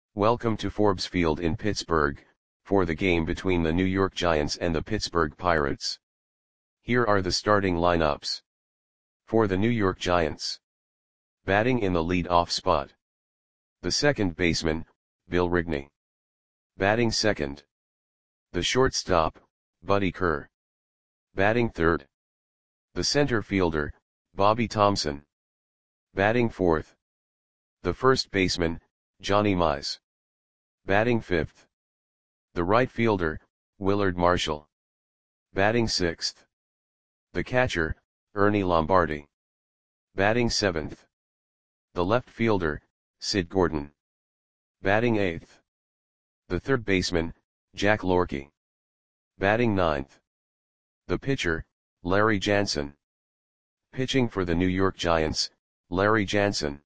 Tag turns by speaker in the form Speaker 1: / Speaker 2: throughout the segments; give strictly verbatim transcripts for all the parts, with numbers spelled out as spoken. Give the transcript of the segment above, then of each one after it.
Speaker 1: Welcome to Forbes Field in Pittsburgh, for the game between the New York Giants and the Pittsburgh Pirates. Here are the starting lineups. For the New York Giants. Batting in the lead-off spot. The second baseman, Bill Rigney. Batting second. The shortstop, Buddy Kerr. Batting third. The center fielder, Bobby Thomson. Batting fourth. The first baseman, Johnny Mize. Batting fifth. The right fielder, Willard Marshall. Batting sixth. The catcher, Ernie Lombardi. Batting seventh. The left fielder, Sid Gordon. Batting eighth. The third baseman, Jack Lorky. Batting ninth. The pitcher, Larry Jansen. Pitching for the New York Giants, Larry Jansen.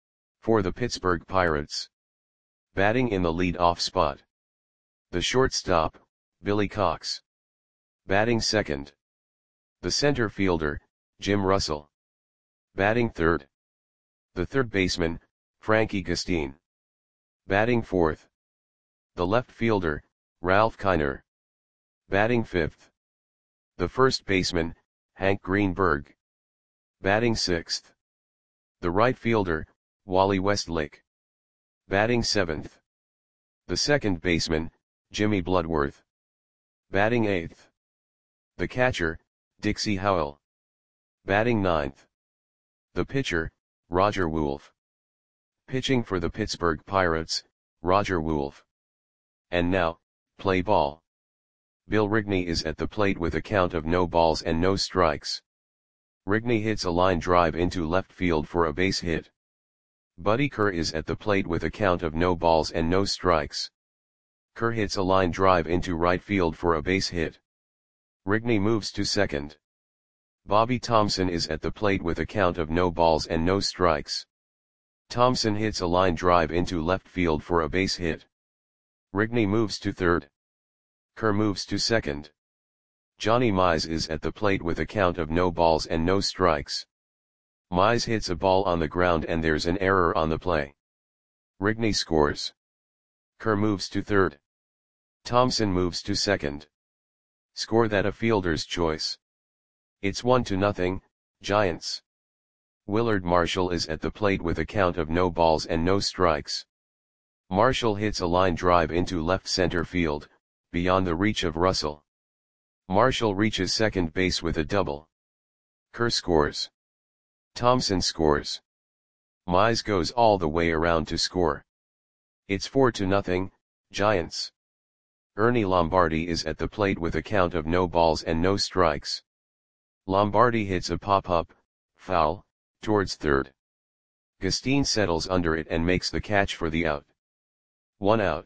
Speaker 1: For the Pittsburgh Pirates. Batting in the lead-off spot. The shortstop, Billy Cox. Batting second. The center fielder, Jim Russell. Batting third. The third baseman, Frankie Gustin. Batting fourth. The left fielder, Ralph Kiner. Batting fifth. The first baseman, Hank Greenberg. Batting sixth. The right fielder, Wally Westlake. Batting seventh. The second baseman, Jimmy Bloodworth. Batting eighth. The catcher, Dixie Howell. Batting ninth. The pitcher, Roger Wolff. Pitching for the Pittsburgh Pirates, Roger Wolff. And now, play ball. Bill Rigney is at the plate with a count of no balls and no strikes. Rigney hits a line drive into left field for a base hit. Buddy Kerr is at the plate with a count of no balls and no strikes. Kerr hits a line drive into right field for a base hit. Rigney moves to second. Bobby Thomson is at the plate with a count of no balls and no strikes. Thomson hits a line drive into left field for a base hit. Rigney moves to third. Kerr moves to second. Johnny Mize is at the plate with a count of no balls and no strikes. Mize hits a ball on the ground and there's an error on the play. Rigney scores. Kerr moves to third. Thomson moves to second. Score that a fielder's choice. It's one to nothing, Giants. Willard Marshall is at the plate with a count of no balls and no strikes. Marshall hits a line drive into left center field, beyond the reach of Russell. Marshall reaches second base with a double. Kerr scores. Thomson scores. Mize goes all the way around to score. It's four to nothing, Giants. Ernie Lombardi is at the plate with a count of no balls and no strikes. Lombardi hits a pop-up, foul, towards third. Gustin settles under it and makes the catch for the out. One out.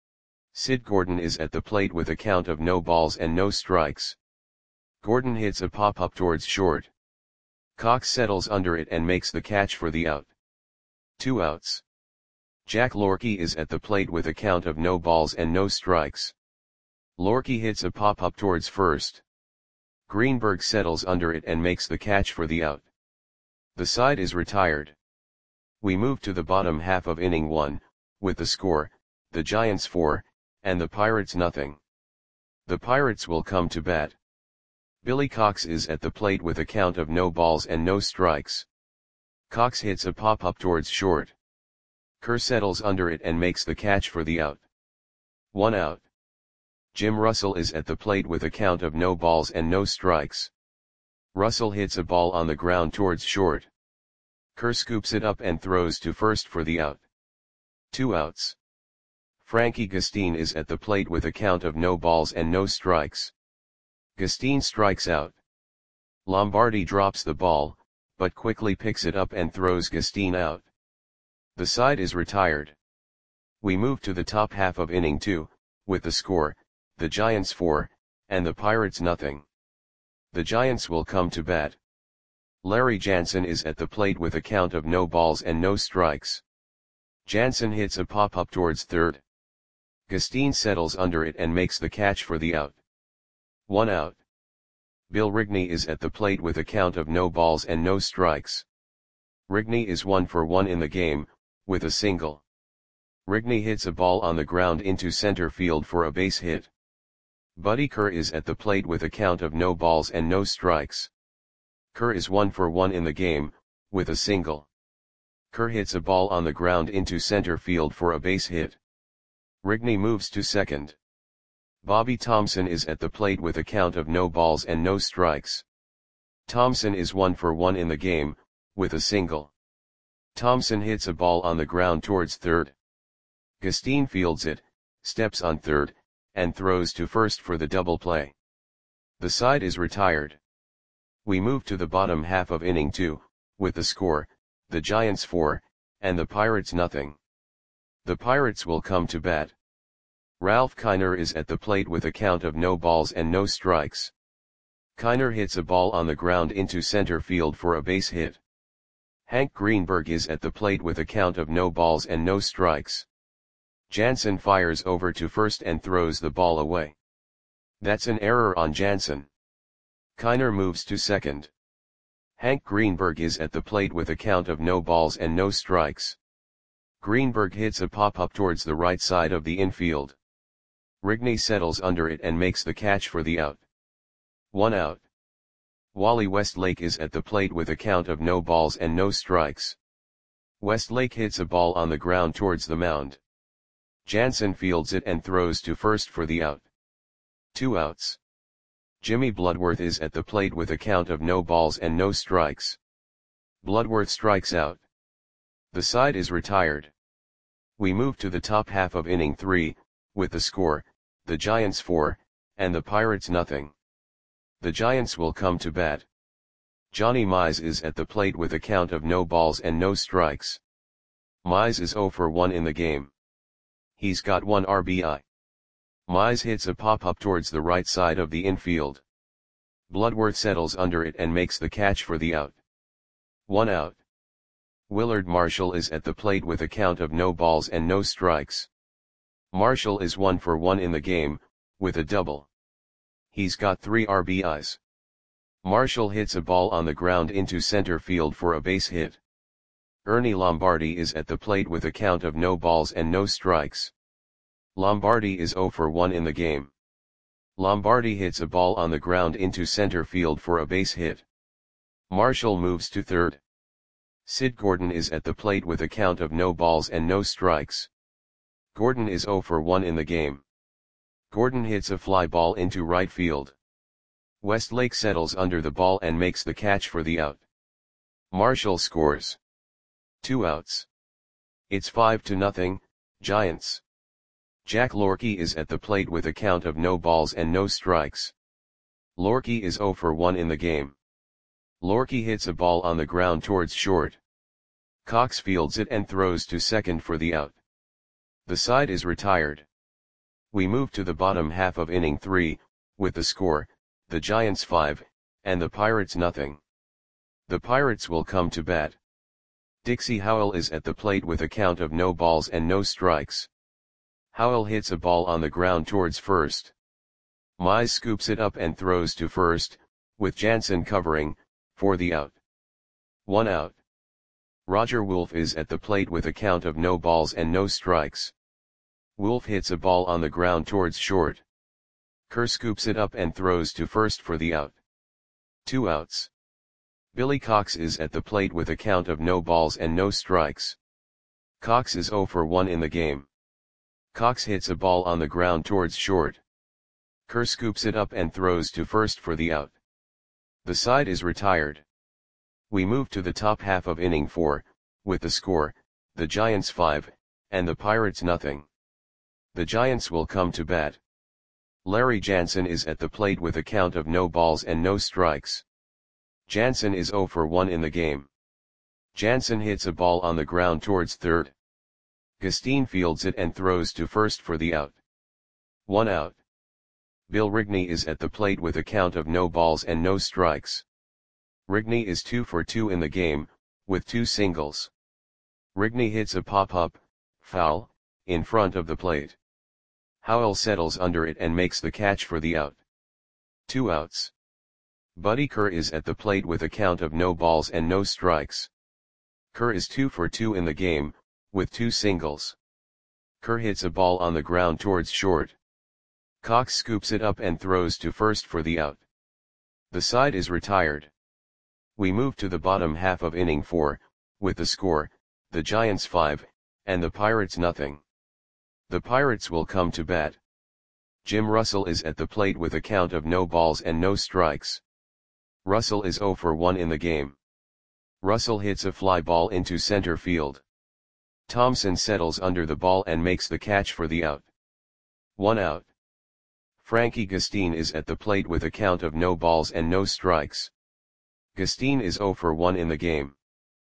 Speaker 1: Sid Gordon is at the plate with a count of no balls and no strikes. Gordon hits a pop-up towards short. Cox settles under it and makes the catch for the out. Two outs. Jack Lorky is at the plate with a count of no balls and no strikes. Lorky hits a pop-up towards first. Greenberg settles under it and makes the catch for the out. The side is retired. We move to the bottom half of inning one, with the score, the Giants four, and the Pirates nothing. The Pirates will come to bat. Billy Cox is at the plate with a count of no balls and no strikes. Cox hits a pop-up towards short. Kerr settles under it and makes the catch for the out. One out. Jim Russell is at the plate with a count of no balls and no strikes. Russell hits a ball on the ground towards short. Kerr scoops it up and throws to first for the out. Two outs. Frankie Gustin is at the plate with a count of no balls and no strikes. Gustin strikes out. Lombardi drops the ball, but quickly picks it up and throws Gustin out. The side is retired. We move to the top half of inning two, with the score, the Giants four, and the Pirates nothing. The Giants will come to bat. Larry Jansen is at the plate with a count of no balls and no strikes. Jansen hits a pop-up towards third. Gustin settles under it and makes the catch for the out. One out. Bill Rigney is at the plate with a count of no balls and no strikes. Rigney is one for one in the game, with a single. Rigney hits a ball on the ground into center field for a base hit. Buddy Kerr is at the plate with a count of no balls and no strikes. Kerr is one for one in the game, with a single. Kerr hits a ball on the ground into center field for a base hit. Rigney moves to second. Bobby Thomson is at the plate with a count of no balls and no strikes. Thomson is one for one in the game, with a single. Thomson hits a ball on the ground towards third. Gustine fields it, steps on third, and throws to first for the double play. The side is retired. We move to the bottom half of inning two, with the score, the Giants four, and the Pirates nothing. The Pirates will come to bat. Ralph Kiner is at the plate with a count of no balls and no strikes. Kiner hits a ball on the ground into center field for a base hit. Hank Greenberg is at the plate with a count of no balls and no strikes. Jansen fires over to first and throws the ball away. That's an error on Jansen. Kiner moves to second. Hank Greenberg is at the plate with a count of no balls and no strikes. Greenberg hits a pop-up towards the right side of the infield. Rigney settles under it and makes the catch for the out. One out. Wally Westlake is at the plate with a count of no balls and no strikes. Westlake hits a ball on the ground towards the mound. Jansen fields it and throws to first for the out. Two outs. Jimmy Bloodworth is at the plate with a count of no balls and no strikes. Bloodworth strikes out. The side is retired. We move to the top half of inning three, with the score, the Giants four, and the Pirates nothing. The Giants will come to bat. Johnny Mize is at the plate with a count of no balls and no strikes. Mize is zero for one in the game. He's got one R B I. Mize hits a pop-up towards the right side of the infield. Bloodworth settles under it and makes the catch for the out. One out. Willard Marshall is at the plate with a count of no balls and no strikes. Marshall is one for one in the game, with a double. He's got three R B Is. Marshall hits a ball on the ground into center field for a base hit. Ernie Lombardi is at the plate with a count of no balls and no strikes. Lombardi is zero for one in the game. Lombardi hits a ball on the ground into center field for a base hit. Marshall moves to third. Sid Gordon is at the plate with a count of no balls and no strikes. Gordon is zero for one in the game. Gordon hits a fly ball into right field. Westlake settles under the ball and makes the catch for the out. Marshall scores. Two outs. It's five to nothing, Giants. Jack Lorkey is at the plate with a count of no balls and no strikes. Lorkey is zero for one in the game. Lorkey hits a ball on the ground towards short. Cox fields it and throws to second for the out. The side is retired. We move to the bottom half of inning three, with the score, the Giants five, and the Pirates nothing. The Pirates will come to bat. Dixie Howell is at the plate with a count of no balls and no strikes. Howell hits a ball on the ground towards first. Mize scoops it up and throws to first, with Jansen covering, for the out. One out. Roger Wolf is at the plate with a count of no balls and no strikes. Wolf hits a ball on the ground towards short. Kerr scoops it up and throws to first for the out. Two outs. Billy Cox is at the plate with a count of no balls and no strikes. Cox is zero for one in the game. Cox hits a ball on the ground towards short. Kerr scoops it up and throws to first for the out. The side is retired. We move to the top half of inning four, with the score, the Giants five, and the Pirates nothing. The Giants will come to bat. Larry Jansen is at the plate with a count of no balls and no strikes. Jansen is zero for one in the game. Jansen hits a ball on the ground towards third. Gustine fields it and throws to first for the out. One out. Bill Rigney is at the plate with a count of no balls and no strikes. Rigney is two for two in the game, with two singles. Rigney hits a pop-up, foul, in front of the plate. Howell settles under it and makes the catch for the out. Two outs. Buddy Kerr is at the plate with a count of no balls and no strikes. Kerr is two for two in the game, with two singles. Kerr hits a ball on the ground towards short. Cox scoops it up and throws to first for the out. The side is retired. We move to the bottom half of inning four, with the score, the Giants five, and the Pirates nothing. The Pirates will come to bat. Jim Russell is at the plate with a count of no balls and no strikes. Russell is oh for one in the game. Russell hits a fly ball into center field. Thompson settles under the ball and makes the catch for the out. One out. Frankie Gustin is at the plate with a count of no balls and no strikes. Gustin is oh for one in the game.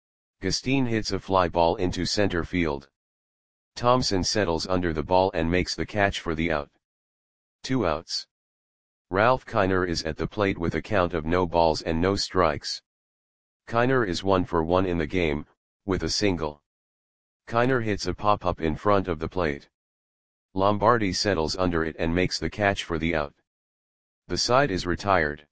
Speaker 1: Gustin hits a fly ball into center field. Thompson settles under the ball and makes the catch for the out. Two outs. Ralph Kiner is at the plate with a count of no balls and no strikes. Kiner is one for one in the game, with a single. Kiner hits a pop-up in front of the plate. Lombardi settles under it and makes the catch for the out. The side is retired.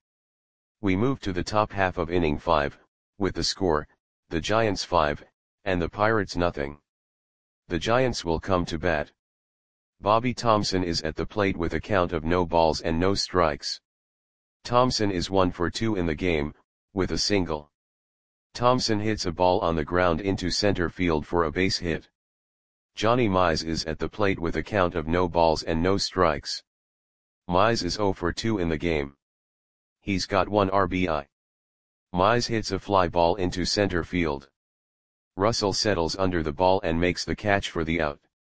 Speaker 1: We move to the top half of inning five, with the score, the Giants five, and the Pirates nothing. The Giants will come to bat. Bobby Thomson is at the plate with a count of no balls and no strikes. Thomson is one for two in the game, with a single. Thomson hits a ball on the ground into center field for a base hit. Johnny Mize is at the plate with a count of no balls and no strikes. Mize is oh for two in the game. He's got one R B I. Mize hits a fly ball into center field. Russell settles under the ball and makes the catch for the out.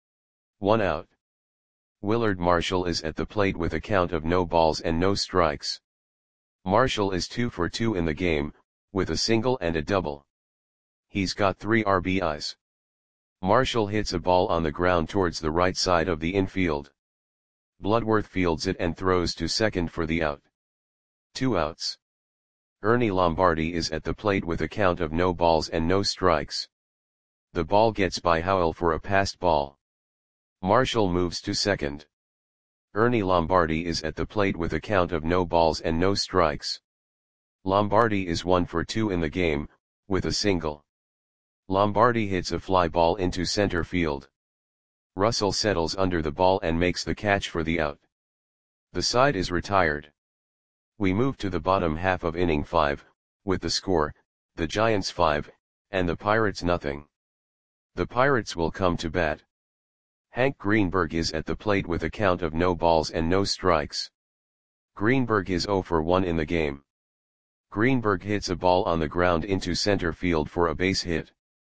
Speaker 1: One out. Willard Marshall is at the plate with a count of no balls and no strikes. Marshall is two for two in the game, with a single and a double. He's got three R B Is. Marshall hits a ball on the ground towards the right side of the infield. Bloodworth fields it and throws to second for the out. Two outs. Ernie Lombardi is at the plate with a count of no balls and no strikes. The ball gets by Howell for a passed ball. Marshall moves to second. Ernie Lombardi is at the plate with a count of no balls and no strikes. Lombardi is one for two in the game, with a single. Lombardi hits a fly ball into center field. Russell settles under the ball and makes the catch for the out. The side is retired. We move to the bottom half of inning five, with the score, the Giants five, and the Pirates nothing. The Pirates will come to bat. Hank Greenberg is at the plate with a count of no balls and no strikes. Greenberg is oh for one in the game. Greenberg hits a ball on the ground into center field for a base hit.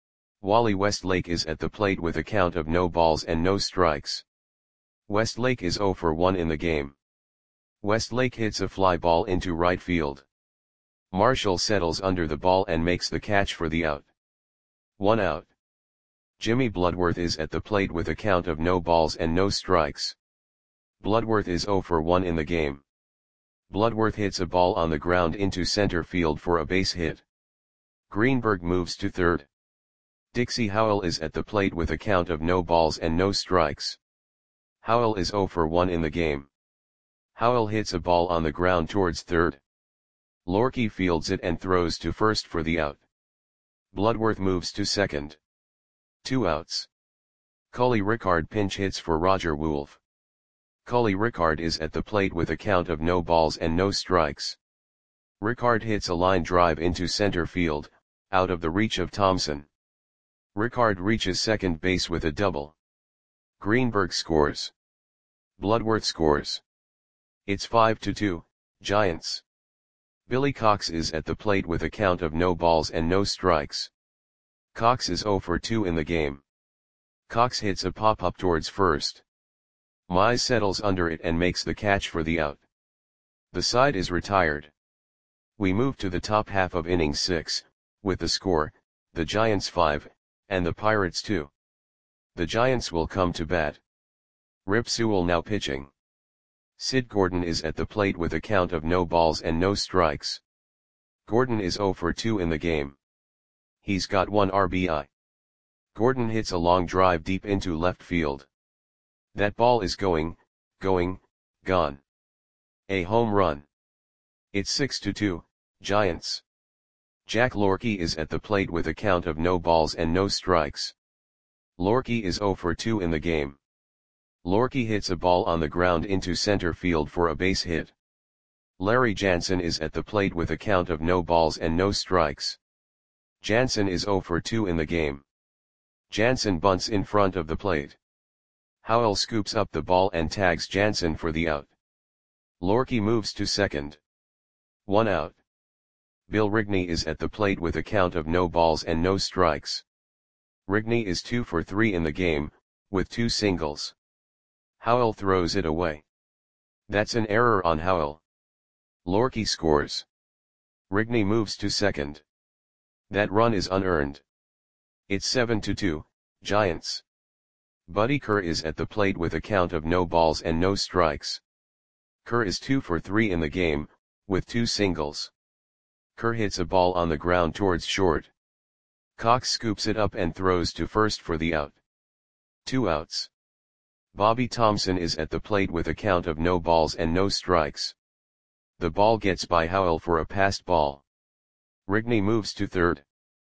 Speaker 1: Wally Westlake is at the plate with a count of no balls and no strikes. Westlake is oh for one in the game. Westlake hits a fly ball into right field. Marshall settles under the ball and makes the catch for the out. One out. Jimmy Bloodworth is at the plate with a count of no balls and no strikes. Bloodworth is oh for one in the game. Bloodworth hits a ball on the ground into center field for a base hit. Greenberg moves to third. Dixie Howell is at the plate with a count of no balls and no strikes. Howell is oh for one in the game. Howell hits a ball on the ground towards third. Lorky fields it and throws to first for the out. Bloodworth moves to second. Two outs. Cully Rickard pinch hits for Roger Wolf. Cully Rickard is at the plate with a count of no balls and no strikes. Rickard hits a line drive into center field, out of the reach of Thompson. Rickard reaches second base with a double. Greenberg scores. Bloodworth scores. It's five to two, Giants. Billy Cox is at the plate with a count of no balls and no strikes. Cox is oh for two in the game. Cox hits a pop-up towards first. Mize settles under it and makes the catch for the out. The side is retired. We move to the top half of inning six, with the score, the Giants five, and the Pirates two. The Giants will come to bat. Rip Sewell now pitching. Sid Gordon is at the plate with a count of no balls and no strikes. Gordon is oh for two in the game. He's got one R B I. Gordon hits a long drive deep into left field. That ball is going, going, gone. A home run. It's six to two, Giants. Jack Lorky is at the plate with a count of no balls and no strikes. Lorky is oh for two in the game. Lorky hits a ball on the ground into center field for a base hit. Larry Jansen is at the plate with a count of no balls and no strikes. Jansen is zero for two in the game. Jansen bunts in front of the plate. Howell scoops up the ball and tags Jansen for the out. Lorky moves to second. One out. Bill Rigney is at the plate with a count of no balls and no strikes. Rigney is two for three in the game, with two singles. Howell throws it away. That's an error on Howell. Lorky scores. Rigney moves to second. That run is unearned. It's seven to two, Giants. Buddy Kerr is at the plate with a count of no balls and no strikes. Kerr is two for three in the game, with two singles. Kerr hits a ball on the ground towards short. Cox scoops it up and throws to first for the out. Two outs. Bobby Thompson is at the plate with a count of no balls and no strikes. The ball gets by Howell for a passed ball. Rigney moves to third.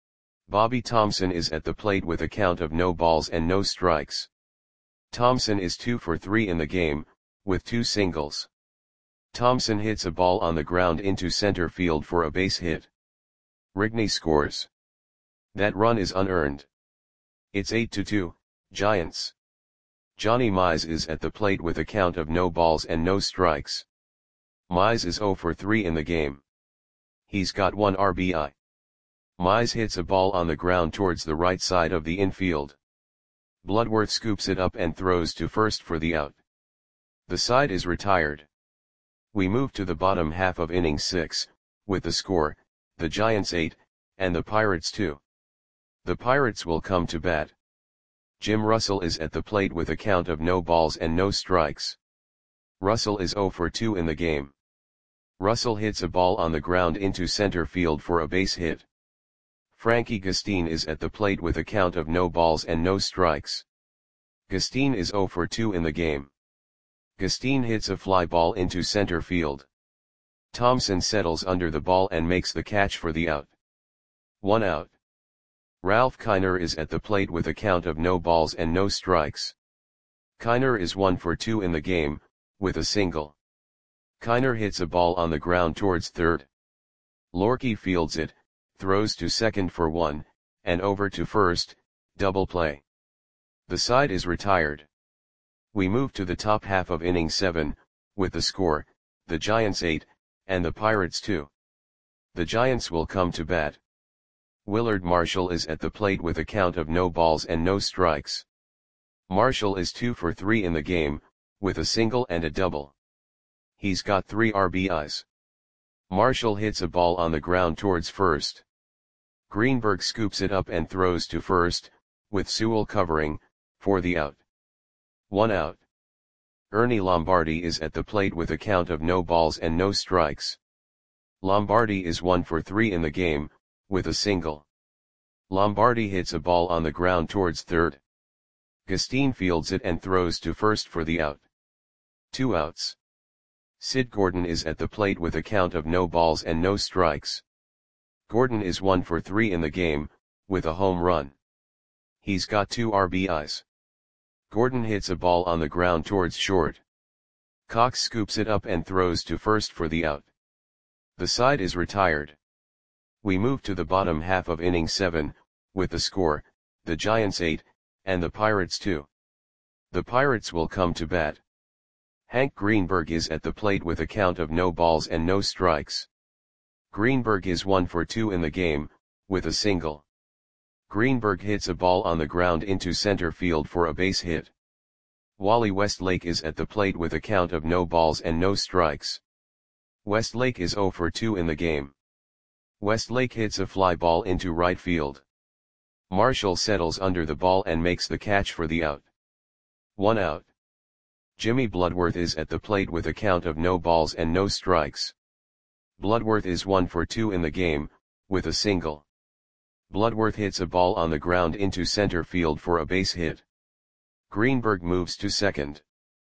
Speaker 1: Bobby Thompson is at the plate with a count of no balls and no strikes. Thompson is two for three in the game, with two singles. Thompson hits a ball on the ground into center field for a base hit. Rigney scores. That run is unearned. It's eight to two, Giants. Johnny Mize is at the plate with a count of no balls and no strikes. Mize is zero for three in the game. He's got one R B I. Mize hits a ball on the ground towards the right side of the infield. Bloodworth scoops it up and throws to first for the out. The side is retired. We move to the bottom half of inning six, with the score, the Giants eight, and the Pirates two. The Pirates will come to bat. Jim Russell is at the plate with a count of no balls and no strikes. Russell is zero for two in the game. Russell hits a ball on the ground into center field for a base hit. Frankie Gustine is at the plate with a count of no balls and no strikes. Gustine is zero for two in the game. Gustine hits a fly ball into center field. Thompson settles under the ball and makes the catch for the out. One out. Ralph Kiner is at the plate with a count of no balls and no strikes. Kiner is one for two in the game, with a single. Kiner hits a ball on the ground towards third. Lorky fields it, throws to second for one, and over to first, double play. The side is retired. We move to the top half of inning seven, with the score, the Giants eight, and the Pirates two. The Giants will come to bat. Willard Marshall is at the plate with a count of no balls and no strikes. Marshall is two for three in the game, with a single and a double. He's got three R B Is. Marshall hits a ball on the ground towards first. Greenberg scoops it up and throws to first, with Sewell covering, for the out. One out. Ernie Lombardi is at the plate with a count of no balls and no strikes. Lombardi is one for three in the game, with a single. Lombardi hits a ball on the ground towards third. Gustine fields it and throws to first for the out. Two outs. Sid Gordon is at the plate with a count of no balls and no strikes. Gordon is one for three in the game, with a home run. He's got two R B Is. Gordon hits a ball on the ground towards short. Cox scoops it up and throws to first for the out. The side is retired. We move to the bottom half of inning seven, with the score, the Giants eight, and the Pirates two. The Pirates will come to bat. Hank Greenberg is at the plate with a count of no balls and no strikes. Greenberg is one for two in the game, with a single. Greenberg hits a ball on the ground into center field for a base hit. Wally Westlake is at the plate with a count of no balls and no strikes. Westlake is zero for two in the game. Westlake hits a fly ball into right field. Marshall settles under the ball and makes the catch for the out. One out. Jimmy Bloodworth is at the plate with a count of no balls and no strikes. Bloodworth is one for two in the game, with a single. Bloodworth hits a ball on the ground into center field for a base hit. Greenberg moves to second.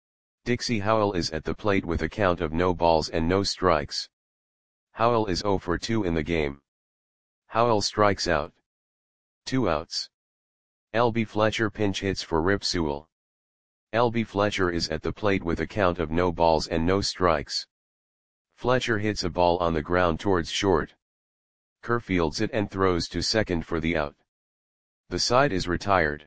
Speaker 1: Dixie Howell is at the plate with a count of no balls and no strikes. Howell is zero for two in the game. Howell strikes out. Two outs. L B Fletcher pinch hits for Rip Sewell. L B Fletcher is at the plate with a count of no balls and no strikes. Fletcher hits a ball on the ground towards short. Kerr fields it and throws to second for the out. The side is retired.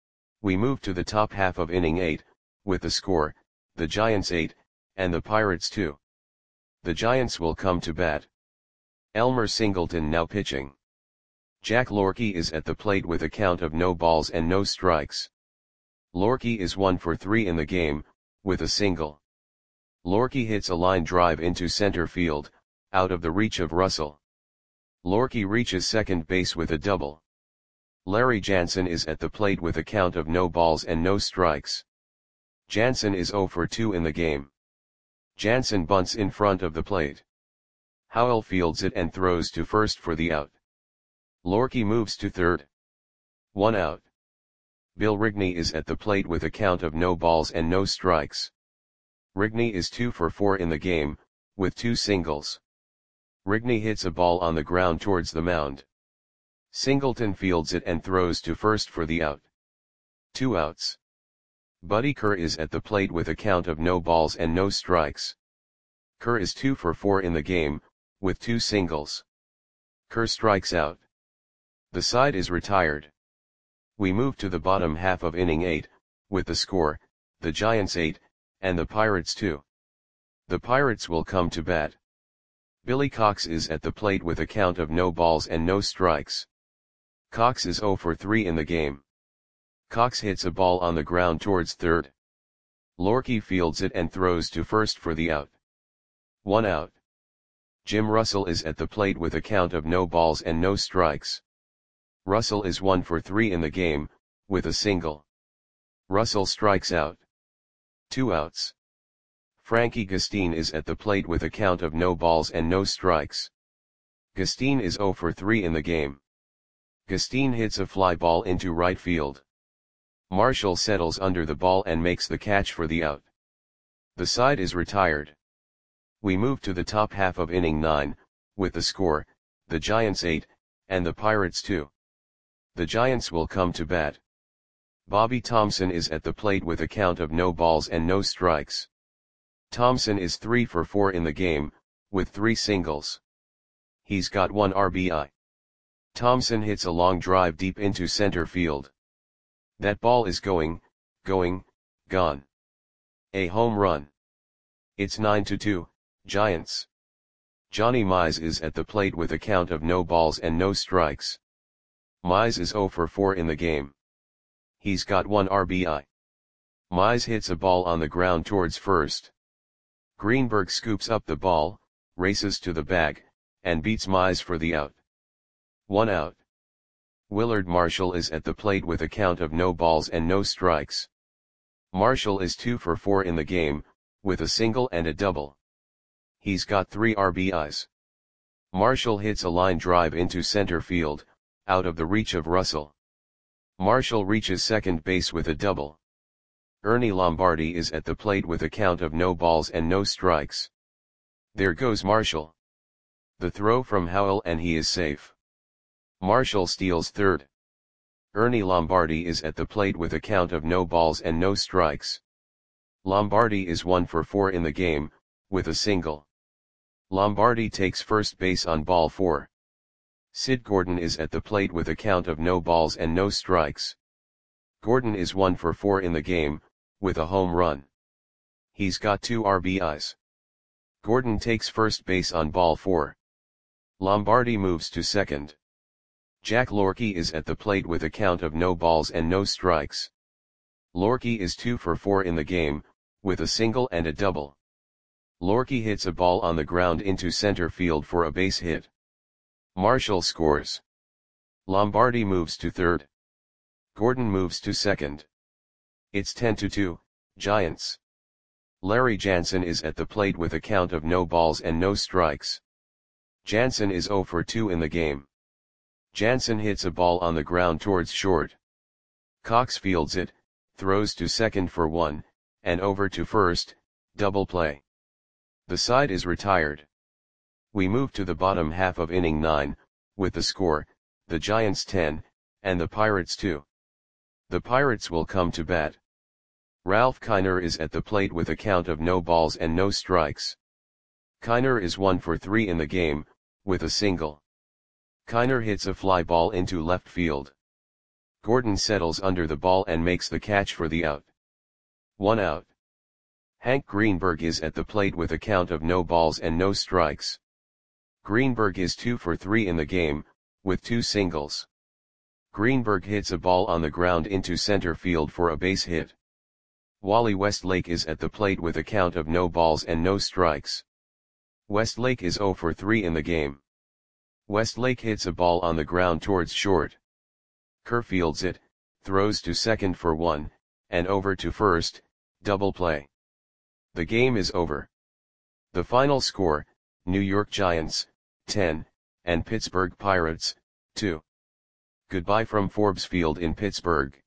Speaker 1: We move to the top half of inning eight, with the score, the Giants eight, and the Pirates two. The Giants will come to bat. Elmer Singleton now pitching. Jack Lorky is at the plate with a count of no balls and no strikes. Lorky is one for three in the game, with a single. Lorky hits a line drive into center field, out of the reach of Russell. Lorky reaches second base with a double. Larry Jansen is at the plate with a count of no balls and no strikes. Jansen is zero for two in the game. Jansen bunts in front of the plate. Howell fields it and throws to first for the out. Lorky moves to third. One out. Bill Rigney is at the plate with a count of no balls and no strikes. Rigney is two for four in the game, with two singles. Rigney hits a ball on the ground towards the mound. Singleton fields it and throws to first for the out. Two outs. Buddy Kerr is at the plate with a count of no balls and no strikes. Kerr is two for four in the game, with two singles. Kerr strikes out. The side is retired. We move to the bottom half of inning eight, with the score, the Giants eight, and the Pirates two. The Pirates will come to bat. Billy Cox is at the plate with a count of no balls and no strikes. Cox is zero for three in the game. Cox hits a ball on the ground towards third. Lorky fields it and throws to first for the out. One out. Jim Russell is at the plate with a count of no balls and no strikes. Russell is one for three in the game, with a single. Russell strikes out. Two outs. Frankie Gustine is at the plate with a count of no balls and no strikes. Gustine is zero for three in the game. Gustine hits a fly ball into right field. Marshall settles under the ball and makes the catch for the out. The side is retired. We move to the top half of inning nine, with the score, the Giants eight, and the Pirates two. The Giants will come to bat. Bobby Thompson is at the plate with a count of no balls and no strikes. Thompson is three for four in the game, with three singles. He's got one R B I. Thompson hits a long drive deep into center field. That ball is going, going, gone. A home run. It's nine to two, Giants. Johnny Mize is at the plate with a count of no balls and no strikes. Mize is zero for four in the game. He's got one R B I. Mize hits a ball on the ground towards first. Greenberg scoops up the ball, races to the bag, and beats Mize for the out. One out. Willard Marshall is at the plate with a count of no balls and no strikes. Marshall is two for four in the game, with a single and a double. He's got three R B Is. Marshall hits a line drive into center field, out of the reach of Russell. Marshall reaches second base with a double. Ernie Lombardi is at the plate with a count of no balls and no strikes. There goes Marshall. The throw from Howell and he is safe. Marshall steals third. Ernie Lombardi is at the plate with a count of no balls and no strikes. Lombardi is one for four in the game, with a single. Lombardi takes first base on ball four. Sid Gordon is at the plate with a count of no balls and no strikes. Gordon is one for four in the game, with a home run. He's got two R B Is. Gordon takes first base on ball four. Lombardi moves to second. Jack Lorky is at the plate with a count of no balls and no strikes. Lorky is two for four in the game, with a single and a double. Lorky hits a ball on the ground into center field for a base hit. Marshall scores. Lombardi moves to third. Gordon moves to second. It's ten to two, Giants. Larry Jansen is at the plate with a count of no balls and no strikes. Jansen is zero for two in the game. Jansen hits a ball on the ground towards short. Cox fields it, throws to second for one, and over to first, double play. The side is retired. We move to the bottom half of inning nine, with the score, the Giants ten, and the Pirates two. The Pirates will come to bat. Ralph Kiner is at the plate with a count of no balls and no strikes. Kiner is one for three in the game, with a single. Kiner hits a fly ball into left field. Gordon settles under the ball and makes the catch for the out. One out. Hank Greenberg is at the plate with a count of no balls and no strikes. Greenberg is two for three in the game, with two singles. Greenberg hits a ball on the ground into center field for a base hit. Wally Westlake is at the plate with a count of no balls and no strikes. Westlake is zero for three in the game. Westlake hits a ball on the ground towards short. Kerr fields it, throws to second for one, and over to first, double play. The game is over. The final score, New York Giants, ten, and Pittsburgh Pirates, two. Goodbye from Forbes Field in Pittsburgh.